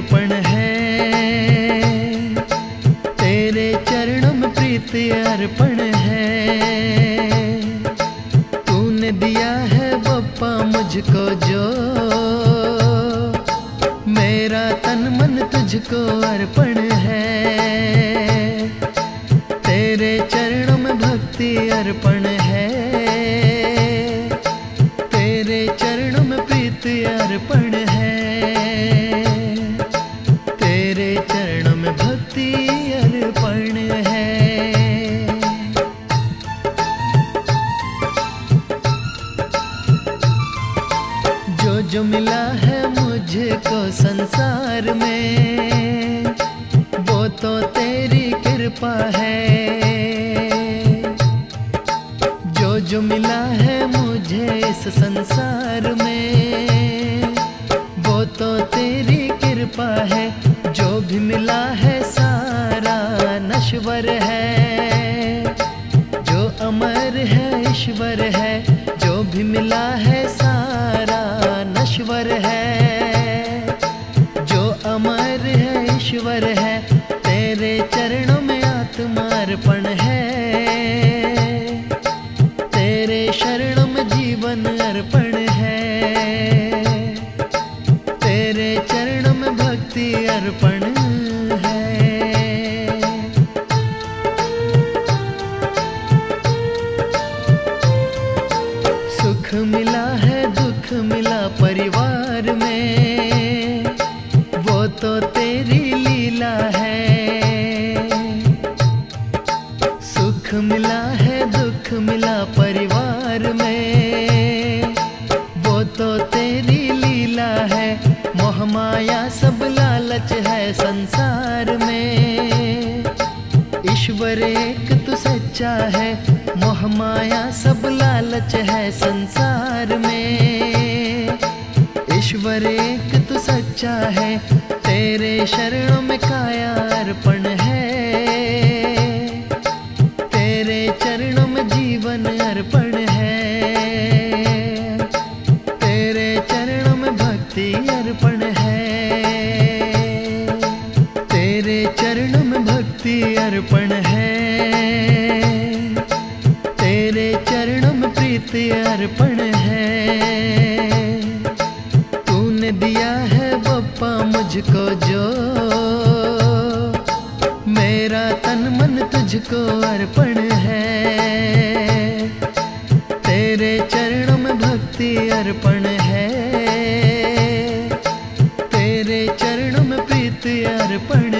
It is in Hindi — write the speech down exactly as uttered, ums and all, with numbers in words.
अर्पण है, तेरे चरणों में प्रीति अर्पण है। तूने दिया है बप्पा मुझको जो, मेरा तन मन तुझको अर्पण है। तेरे चरणों में भक्ति अर्पण है, तेरे चरणों में प्रीति अर्पण है। तेरे चरणों में भक्ति अर्पण है। जो जो मिला है मुझको संसार में, वो तो तेरी कृपा है। जो जो मिला है मुझे इस संसार में, वो तो तेरी कृपा है। जो भी मिला है सारा नश्वर है, जो अमर है ईश्वर है। जो भी मिला है सारा नश्वर है, जो अमर है ईश्वर है। तेरे चरणों में आत्मा अर्पण है, तेरे शरणों में जीवन अर्पण है। तेरे चरणों में भक्ति अर्पण है। सुख मिला है दुख मिला परिवार में, वो तो तेरी लीला है। सुख मिला है दुख मिला परिवार में, वो तो तेरी लीला है। मोह माया सब लालच है संसार में, ईश्वर एक तू सच्चा है। मोह माया सब लालच है संसार में, ईश्वर एक तू सच्चा है। तेरे शरणों में काया अर्पण है, तेरे चरणों में जीवन अर्पण है। तेरे चरणों में भक्ति अर्पण है, तेरे चरणों में भक्ति अर्पण है। तेरे चरणों में प्रीति अर्पण है। तूने दिया है बप्पा मुझको जो, मेरा तन मन तुझको अर्पण है। तेरे चरणों में भक्ति अर्पण है, तेरे चरणों में प्रीति अर्पण